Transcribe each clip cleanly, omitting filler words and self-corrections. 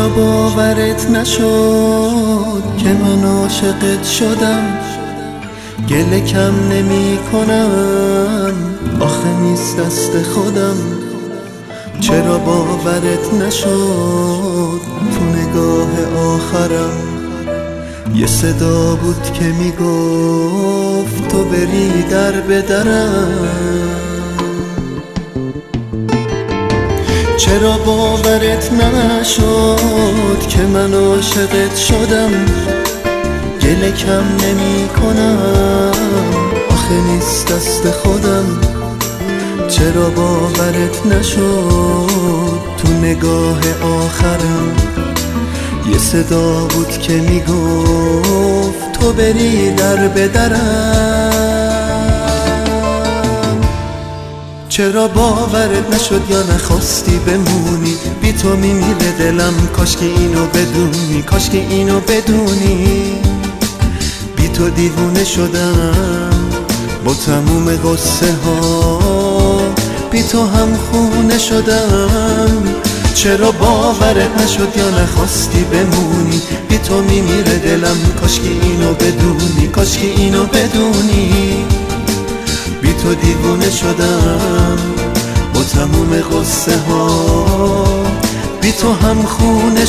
چرا باورت نشد که من عاشقت شدم؟ گله کم نمی کنم، آخه نیست دست خودم. چرا باورت نشد تو نگاه آخرم؟ یه صدا بود که میگفت تو بری در به درم. چرا باورت نشد که من عاشقت شدم؟ گله کم نمی کنم، آخه نیست دست خودم. چرا باورت نشد تو نگاه آخرم؟ یه صدا بود که میگفت تو بری در به درم. چرا باورت نشد یا نخواستی بمونی؟ بی تو میمیره دلم، کاش که اینو بدونی، کاش که اینو بدونی. بی تو دیوونه شدم با تموم قصه ها، بی تو هم خونه شدم. چرا باورت نشد یا نخواستی بمونی؟ بی تو میمیره دلم، کاش که اینو بدونی، کاش که اینو بدونی. بی تو دیوونه شدم با تموم قصه ها، بی تو هم خونه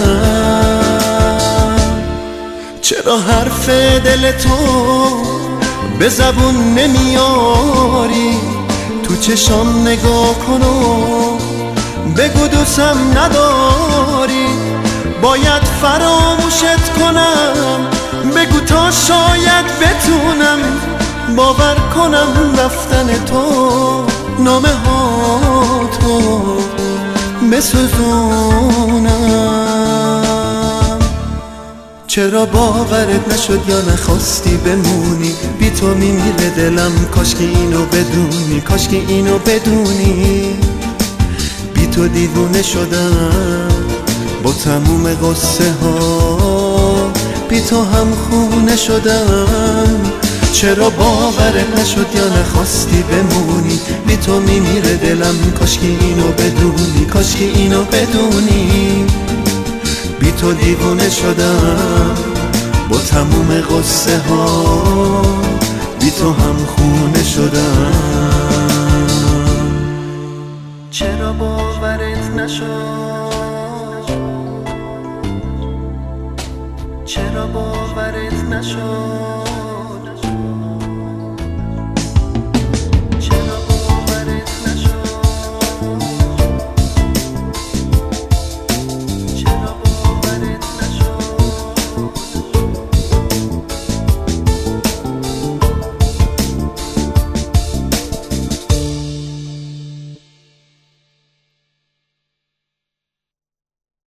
شدم. چرا حرف دل تو به زبون نمیاری؟ تو چشام نگاه کن و بگو دوستم نداری. باید فراموشت کنم، بگو تا شاید بتونم باور کنم رفتن تو، نامه ها تو بسوزونم. چرا باورت نشد یا نخواستی بمونی؟ بی تو میمیره دلم، کاش که اینو بدونی، کاش که اینو بدونی. بی تو دیوونه شدم با تموم قصه ها، بی تو هم خونه شدم. چرا باورت نشد یا نخواستی بمونی؟ بی تو میمیره دلم، کاش که اینو بدونی، کاش که اینو بدونی. بی تو دیوونه شدم با تموم قصه ها، بی تو هم خونه شدم. چرا باورت نشد؟ چرا باورت نشد؟